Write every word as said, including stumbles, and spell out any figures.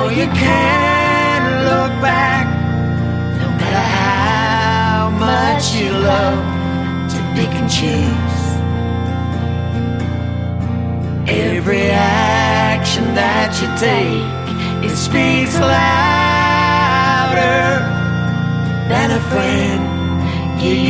you can't look back, no matter how much you love to pick and choose. Every action that you take, it speaks louder than a friend you